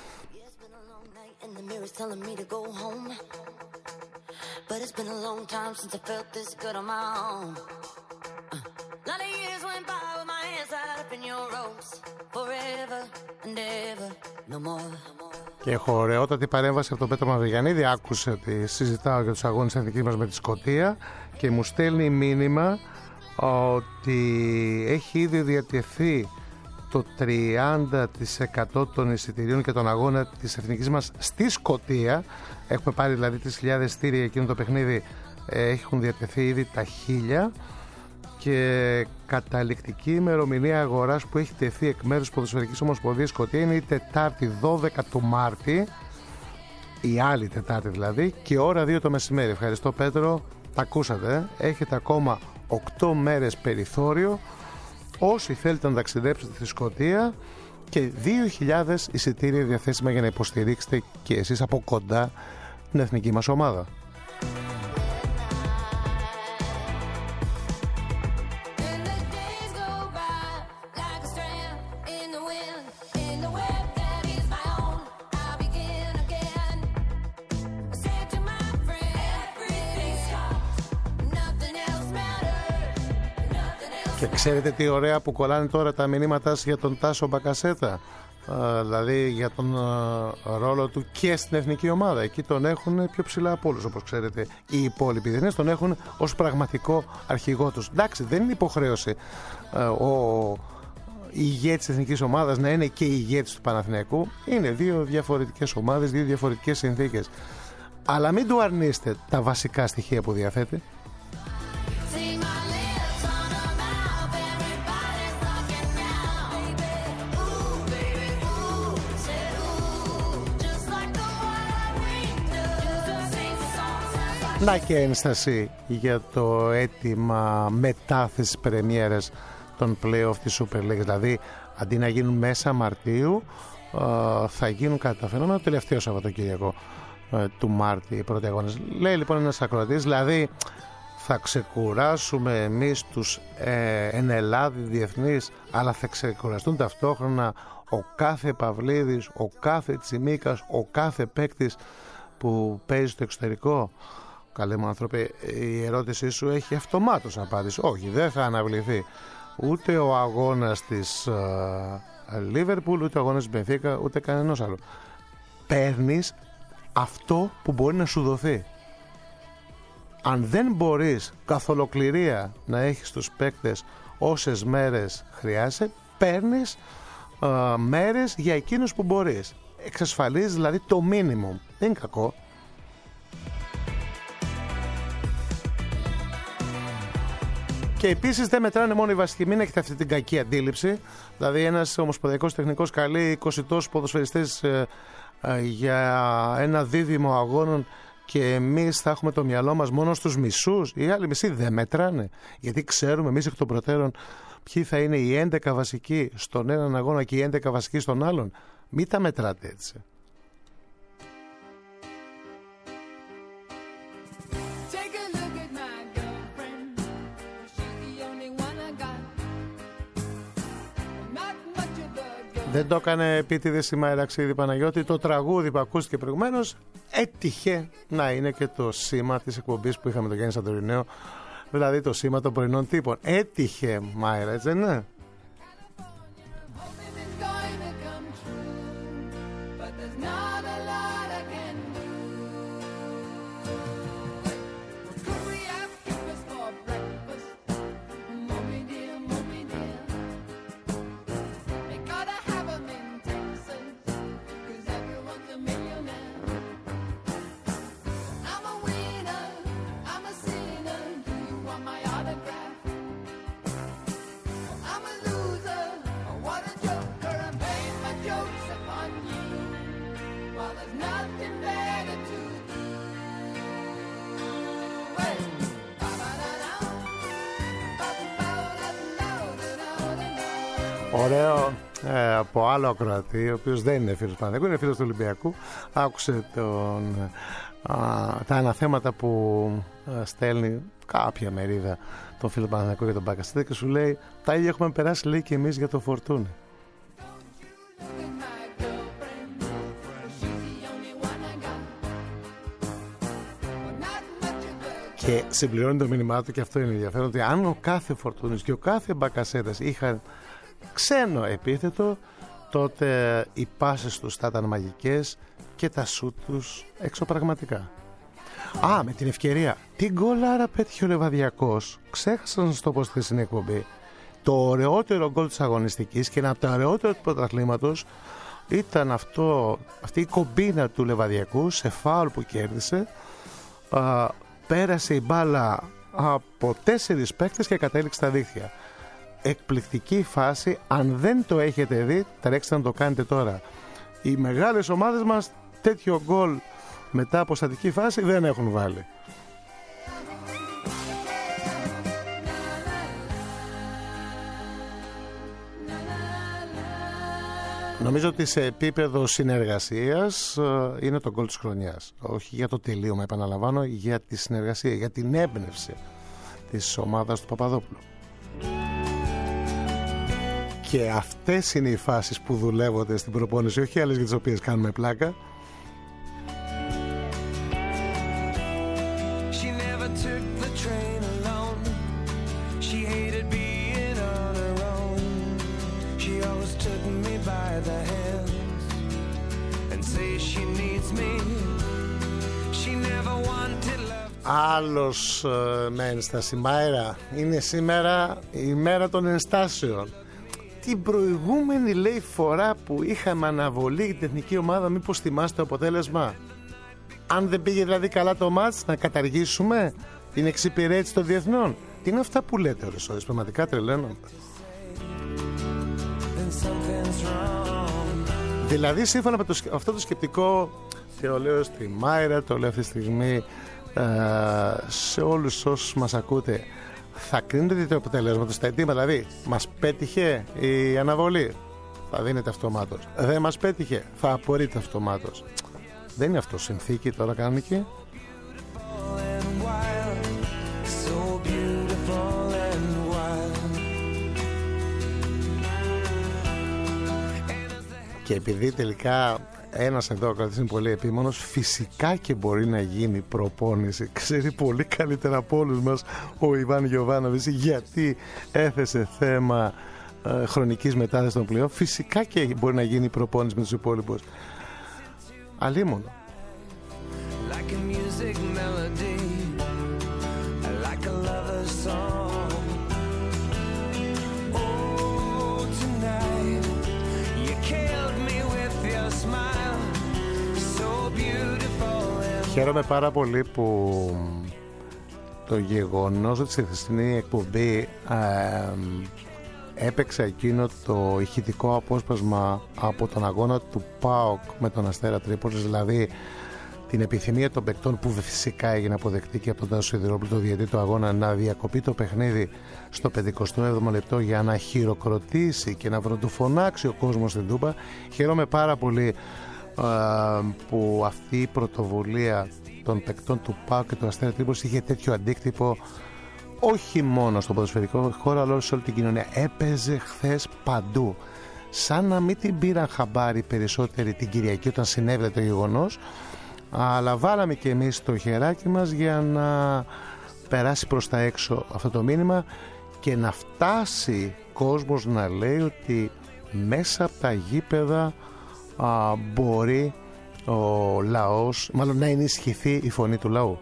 But it's been a long time since I felt this good on my own. Uh, lot of years went by with my hands tied up in your ropes. Forever and ever, no more. Και έχω ωραιότατη παρέμβαση από τον Πέτρο Μαυρογιαννίδη. Άκουσε ότι συζητάω για τους αγώνες εθνικής μας με τη Σκωτία και μου στέλνει μήνυμα ότι έχει ήδη διατεθεί το τριάντα τοις εκατό των εισιτηρίων και τον αγώνα της εθνικής μας στη Σκωτία. Έχουμε πάρει δηλαδή τις χιλιάδες εισιτήρια, εκείνο το παιχνίδι έχουν διατεθεί ήδη τα χίλια. και καταληκτική ημερομηνία αγοράς που έχει τεθεί εκ μέρους της Ποδοσφαιρικής Ομοσπονδίας Σκωτία είναι η Τετάρτη δώδεκα του Μάρτη, η άλλη Τετάρτη δηλαδή, και ώρα δύο το μεσημέρι. Ευχαριστώ Πέτρο, τα ακούσατε, ε? Έχετε ακόμα οκτώ μέρες περιθώριο όσοι θέλετε να ταξιδέψετε στη Σκωτία και δύο χιλιάδες εισιτήρια διαθέσιμα για να υποστηρίξετε και εσείς από κοντά την εθνική μας ομάδα. Και ξέρετε τι ωραία που κολλάνε τώρα τα μηνύματά για τον Τάσο Μπακασέτα, α, δηλαδή για τον α, ρόλο του και στην εθνική ομάδα. Εκεί τον έχουν πιο ψηλά από όλους, όπως ξέρετε. Οι υπόλοιποι διεθνείς τον έχουν ως πραγματικό αρχηγό τους. Εντάξει, δεν είναι υποχρέωση α, ο ηγέτης της εθνικής ομάδας να είναι και ηγέτης του Παναθηναϊκού. Είναι δύο διαφορετικές ομάδες, δύο διαφορετικές συνθήκες. Αλλά μην του αρνείστε τα βασικά στοιχεία που διαθέτει. Να και ένσταση για το αίτημα μετάθεσης πρεμιέρας των play-off της Super League. Δηλαδή, αντί να γίνουν μέσα Μαρτίου, θα γίνουν κατά τα φαινόμενα το τελευταίο Σαββατοκύριακο του Μάρτη οι πρώτοι αγώνες. Λέει λοιπόν ένας ακροατής, δηλαδή θα ξεκουράσουμε εμείς τους ε, ενελλάδοι διεθνείς, αλλά θα ξεκουραστούν ταυτόχρονα ο κάθε Παυλίδης, ο κάθε Τσιμίκας, ο κάθε παίκτης που παίζει στο εξωτερικό. Καλέ μου άνθρωπε, η ερώτησή σου έχει αυτομάτως απάντηση. Όχι, δεν θα αναβληθεί ούτε ο αγώνας της Λίβερπουλ, ούτε ο αγώνας της Μπενφίκα, ούτε κανένας άλλο. Παίρνεις αυτό που μπορεί να σου δοθεί. Αν δεν μπορείς καθ' ολοκληρία να έχεις τους παίκτες όσες μέρες χρειάζεσαι, παίρνεις α, μέρες για εκείνους που μπορείς. Εξασφαλίζεις δηλαδή το μίνιμουμ. Δεν είναι κακό. Και επίσης δεν μετράνε μόνο οι βασικοί. Μην έχετε αυτή την κακή αντίληψη. Δηλαδή, ένας ομοσπονδιακός τεχνικός καλεί είκοσι τόσους ποδοσφαιριστές ε, ε, για ένα δίδυμο αγώνων και εμείς θα έχουμε το μυαλό μας μόνο στους μισούς. Οι άλλοι μισοί δεν μετράνε. Γιατί ξέρουμε εμείς εκ των προτέρων ποιοι θα είναι οι έντεκα βασικοί στον έναν αγώνα και οι έντεκα βασικοί στον άλλον. Μην τα μετράτε έτσι. Δεν το έκανε επίτηδες η Μάη Ραξίδη Παναγιώτη. Το τραγούδι που ακούστηκε προηγουμένως έτυχε να είναι και το σήμα της εκπομπής που είχαμε το Γιάννη Σαντορινέο, δηλαδή το σήμα των πρωινών τύπων. Έτυχε, Μάιρα, έτσι δεν είναι? Ωραίο ε, από άλλο ακροατή, ο οποίος δεν είναι φίλος Παναθηναϊκού, είναι φίλος του Ολυμπιακού. Άκουσε τον, α, τα αναθέματα που α, στέλνει κάποια μερίδα των φίλων Παναθηναϊκού για τον Μπακασέτα και σου λέει τα ίδια έχουμε περάσει, λέει, και εμείς για το Φορτούνι. Και συμπληρώνει το μήνυμά του, και αυτό είναι ενδιαφέρον, ότι αν ο κάθε Φορτούνης και ο κάθε Μπακασέτας είχαν ξένο επίθετο, τότε οι πάσες τους θα ήταν μαγικές και τα σούτ τους εξωπραγματικά. Α, με την ευκαιρία, τι γκολάρα πέτυχε ο Λεβαδιακός. Ξέχασα να σας το πω στη χθεσινή εκπομπή. Το ωραιότερο γκολ της αγωνιστικής και ένα από τα ωραιότερα του πρωταθλήματος ήταν αυτό, αυτή η κομπίνα του Λεβαδιακού σε φάουλ που κέρδισε. Α, πέρασε η μπάλα από τέσσερις παίκτες και κατέληξε στα δίχτυα. Εκπληκτική φάση, αν δεν το έχετε δει, τρέξτε να το κάνετε τώρα. Οι μεγάλες ομάδες μας τέτοιο γκολ μετά από στατική φάση δεν έχουν βάλει. Νομίζω ότι σε επίπεδο συνεργασίας είναι το γκολ της χρονιάς. Όχι για το τελείωμα, επαναλαμβάνω, για τη συνεργασία, για την έμπνευση της ομάδας του Παπαδόπουλου. Και αυτές είναι οι φάσεις που δουλεύονται στην προπόνηση, όχι άλλες για τις οποίες κάνουμε πλάκα. Άλλος ε, με ένσταση. Μάιρα, είναι σήμερα η μέρα των ενστάσεων. Την προηγούμενη λέει φορά που είχαμε αναβολή για την εθνική ομάδα, μήπως θυμάστε το αποτέλεσμα? Αν δεν πήγε δηλαδή καλά το μάτς, να καταργήσουμε την εξυπηρέτηση των διεθνών? Τι είναι αυτά που λέτε ώρες ώρες, πραγματικά τρελαίνονται. Δηλαδή σύμφωνα με το, αυτό το σκεπτικό, και το λέω στη Μάιρα, το λέω αυτή τη στιγμή σε όλους όσους μας ακούτε, θα κρίνετε το αποτέλεσμα του στα αιτήματα. Δηλαδή μας πέτυχε η αναβολή, θα δίνεται αυτομάτως. Δεν μας πέτυχε, θα απορρίπτεται αυτομάτως. Δεν είναι αυτό συνθήκη τώρα κανονική? Και επειδή τελικά ένας εδώ ο κρατής είναι πολύ επίμονος, φυσικά και μπορεί να γίνει προπόνηση. Ξέρει πολύ καλύτερα από όλους μας ο Ιβάν Γιοβάνοβιτς γιατί έθεσε θέμα ε, χρονικής μετάθεσης των πλοίων. Φυσικά και μπορεί να γίνει προπόνηση με τους υπόλοιπους. Αλίμονο. Like a music melody, like a lover's song. Oh, tonight you killed me with your smile, so beautiful. Χαίρομαι πάρα πολύ που το γεγονός ότι στη χθεσινή εκπομπή ε, έπαιξε εκείνο το ηχητικό απόσπασμα από τον αγώνα του ΠΑΟΚ με τον Αστέρα Τρίπολης, δηλαδή την επιθυμία των παικτών που φυσικά έγινε αποδεκτή και από τον Τάσο Σιδηρόπουλο, το διαιτητή του αγώνα, να διακοπεί το παιχνίδι στο πενηκοστό έβδομο λεπτό για να χειροκροτήσει και να βροντοφωνάξει ο κόσμος στην Τούμπα. Χαίρομαι πάρα πολύ α, που αυτή η πρωτοβουλία των παικτών του ΠΑΟΚ και του Αστέρα Τρίπολης είχε τέτοιο αντίκτυπο όχι μόνο στον ποδοσφαιρικό χώρο αλλά σε όλη την κοινωνία. Έπαιζε χθες παντού, σαν να μην την πήραν χαμπάρι περισσότεροι την Κυριακή όταν συνέβη το γεγονός, αλλά βάλαμε και εμείς το χεράκι μας για να περάσει προς τα έξω αυτό το μήνυμα και να φτάσει κόσμος να λέει ότι μέσα από τα γήπεδα α, μπορεί ο λαός, μάλλον να ενισχυθεί η φωνή του λαού.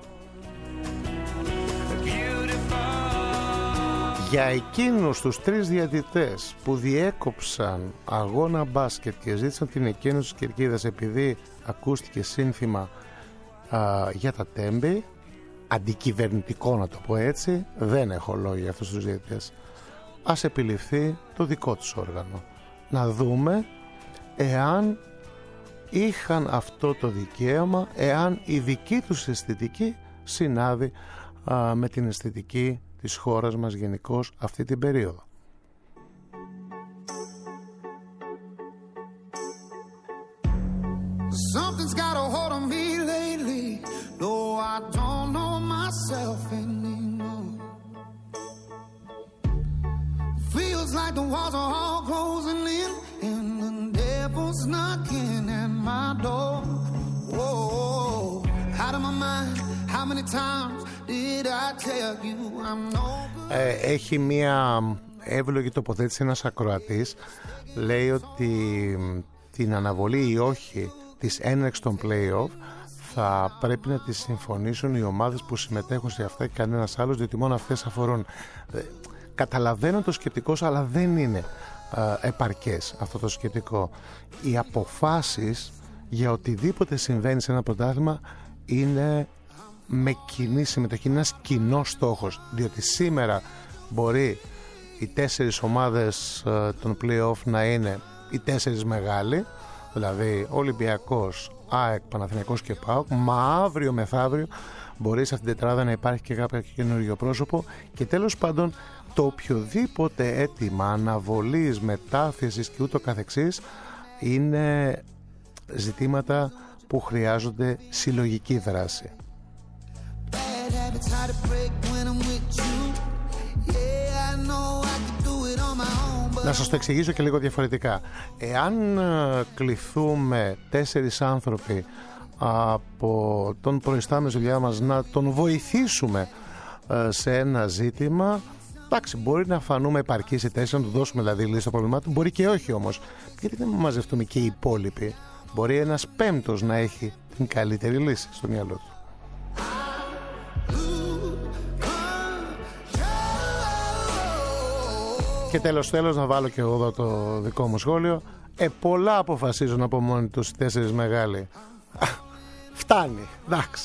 Για εκείνους τους τρεις διαιτητές που διέκοψαν αγώνα μπάσκετ και ζήτησαν την εκκίνηση της κερκίδας επειδή ακούστηκε σύνθημα α, για τα τέμπη, αντικυβερνητικό να το πω έτσι, δεν έχω λόγια για αυτούς τους διαιτητές. Ας επιληφθεί το δικό τους όργανο. Να δούμε εάν είχαν αυτό το δικαίωμα, εάν η δική τους αισθητική συνάδει α, με την αισθητική της χώρας μας γενικώς αυτή την περίοδο. Something's got a hold on me lately, though I don't know myself anymore. Feels like the walls are all closing in and the devil's knocking at my door. Whoa, out of my mind, how many times did I tell you I'm no good? Ε, έχει μία εύλογη τοποθέτηση ένας ακροατής, λέει ότι την αναβολή ή όχι της έναρξης των play-off θα πρέπει να τις συμφωνήσουν οι ομάδες που συμμετέχουν σε αυτά και κανένας άλλος, διότι μόνο αυτές αφορούν. Καταλαβαίνω το σκεπτικό, αλλά δεν είναι ε, επαρκές αυτό το σκεπτικό. Οι αποφάσεις για οτιδήποτε συμβαίνει σε ένα πρωτάθλημα είναι με κοινή συμμετοχή, είναι ένας κοινός στόχος, διότι σήμερα μπορεί οι τέσσερις ομάδες των play-off να είναι οι τέσσερις μεγάλοι, δηλαδή Ολυμπιακός, ΑΕΚ, Παναθηναϊκός και ΠΑΟΚ, μα αύριο μεθαύριο μπορεί σε αυτήν την τετράδα να υπάρχει και κάποιο καινούργιο πρόσωπο και τέλος πάντων το οποιοδήποτε αίτημα αναβολής, μετάθεσης και ούτω καθεξής είναι ζητήματα που χρειάζονται συλλογική δράση. Να σας το εξηγήσω και λίγο διαφορετικά. Εάν κληθούμε τέσσερις άνθρωποι από τον προϊστάμενο δουλειά μας να τον βοηθήσουμε σε ένα ζήτημα, εντάξει, μπορεί να φανούμε επαρκείς σε τέσσερις, να του δώσουμε δηλαδή λύση των προβλημάτων, μπορεί και όχι όμως. Γιατί δεν μαζευτούμε και οι υπόλοιποι? Μπορεί ένας πέμπτος να έχει την καλύτερη λύση στο μυαλό του. Και τέλος τέλος να βάλω και εγώ εδώ το δικό μου σχόλιο. Ε, πολλά αποφασίζουν από μόνοι τους οι τέσσερις μεγάλοι. Φτάνει, εντάξει.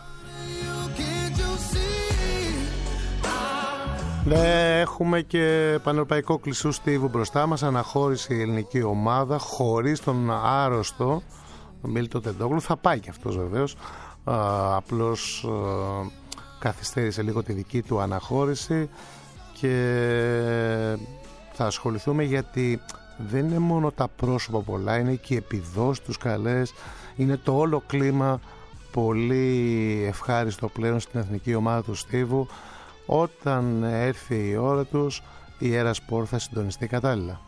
Ναι, έχουμε και πανευρωπαϊκό κλεισού στίβου μπροστά μας. Αναχώρησε η ελληνική ομάδα χωρίς τον άρρωστο Μίλτο Τεντόγλου. Θα πάει και αυτός βεβαίως. Α, απλώς α, καθυστέρησε λίγο τη δική του αναχώρηση και θα ασχοληθούμε γιατί δεν είναι μόνο τα πρόσωπα πολλά, είναι και οι επιδόσεις τους καλές, είναι το όλο κλίμα πολύ ευχάριστο πλέον στην εθνική ομάδα του Στίβου. Όταν έρθει η ώρα τους η Έρα Σπορ θα συντονιστεί κατάλληλα.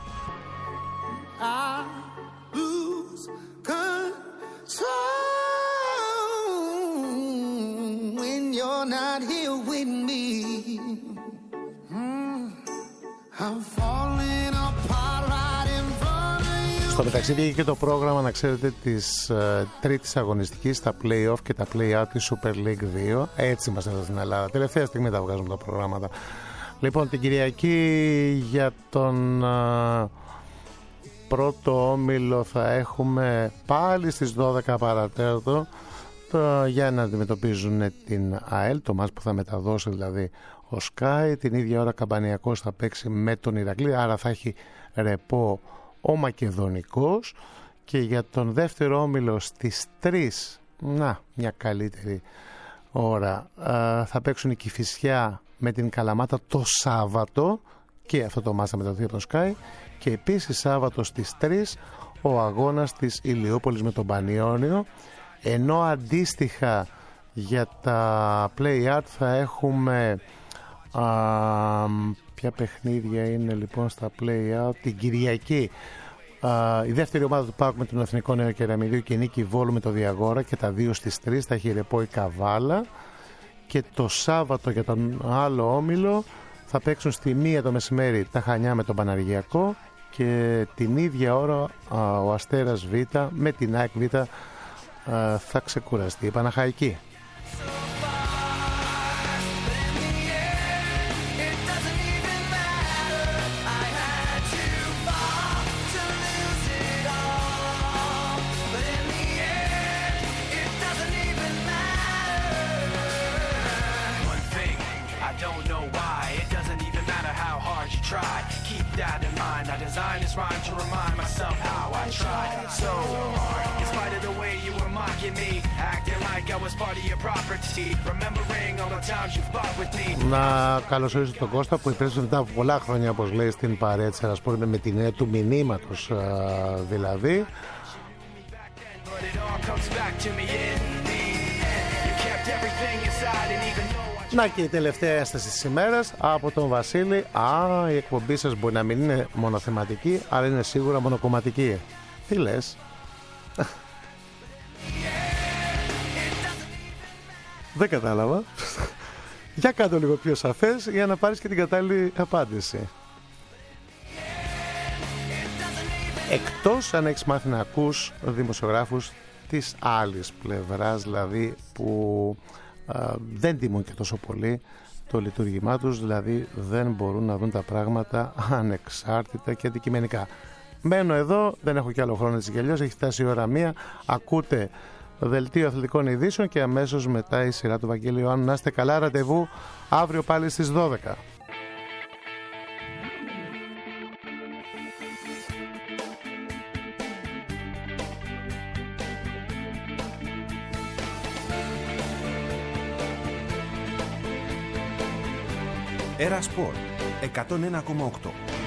Στο μεταξύ βγήκε και το πρόγραμμα, να ξέρετε, της uh, τρίτης αγωνιστικής, τα play-off και τα play-out της Super League δύο. Έτσι είμαστε εδώ στην Ελλάδα. Τελευταία στιγμή τα βγάζουμε τα προγράμματα. Λοιπόν, την Κυριακή για τον uh, πρώτο όμιλο θα έχουμε πάλι στις δώδεκα παρατέταρτο το, για να αντιμετωπίζουν την ΑΕΛ, το μάτς που θα μεταδώσει δηλαδή ο Sky. Την ίδια ώρα Καμπανιακός θα παίξει με τον Ηρακλή, άρα θα έχει ρεπό ο Μακεδονικός. Και για τον δεύτερο όμιλο στις τρεις, να, μια καλύτερη ώρα, θα παίξουν η Κηφισιά με την Καλαμάτα το Σάββατο, και αυτό το μάτς θα μεταδοθεί από τον Sky. Και επίσης Σάββατο στις τρεις ο αγώνας της Ηλιούπολης με τον Πανιόνιο, ενώ αντίστοιχα για τα play-out θα έχουμε α, ποια παιχνίδια είναι λοιπόν στα play-out την Κυριακή. Uh, η δεύτερη ομάδα του ΠΑΟΚ με τον Εθνικό Νέο Κεραμιδίου και Νίκη Βόλου με το Διαγόρα, και τα δύο στις τρεις θα έχει ρεπό η Καβάλα. Και το Σάββατο για τον άλλο όμιλο θα παίξουν στη μία το μεσημέρι τα Χανιά με τον Παναργιακό, και την ίδια ώρα uh, ο Αστέρας Β με την ΑΕΚ Β uh, θα ξεκουραστεί η Παναχαϊκή. Να καλωσορίσω τον Κώστα που επέστρεψε μετά από πολλά χρόνια, όπως λέει, στην παρέα της Έρα Σπορ, με την έννοια του μηνύματος δηλαδή. Να και η τελευταία έσταση της ημέρας από τον Βασίλη. Α, η εκπομπή σας μπορεί να μην είναι μονοθεματική, αλλά είναι σίγουρα μονοκομματική. Τι λες? Δεν κατάλαβα. Για κάτω λίγο πιο σαφές για να πάρεις και την κατάλληλη απάντηση. Εκτός αν έχεις μάθει να ακούς δημοσιογράφους της άλλης πλευράς, δηλαδή που α, δεν τιμούν και τόσο πολύ το λειτουργήμά τους, δηλαδή δεν μπορούν να δουν τα πράγματα ανεξάρτητα και αντικειμενικά. Μένω εδώ, δεν έχω κι άλλο χρόνο έτσι κι αλλιώς, έχει φτάσει η ώρα μία. Ακούτε δελτίο αθλητικών ειδήσεων και αμέσως μετά η σειρά του Βαγγέλη Ιωάννου. Να είστε καλά, ραντεβού αύριο πάλι στις δώδεκα. Era Sport εκατόν ένα κόμμα οκτώ.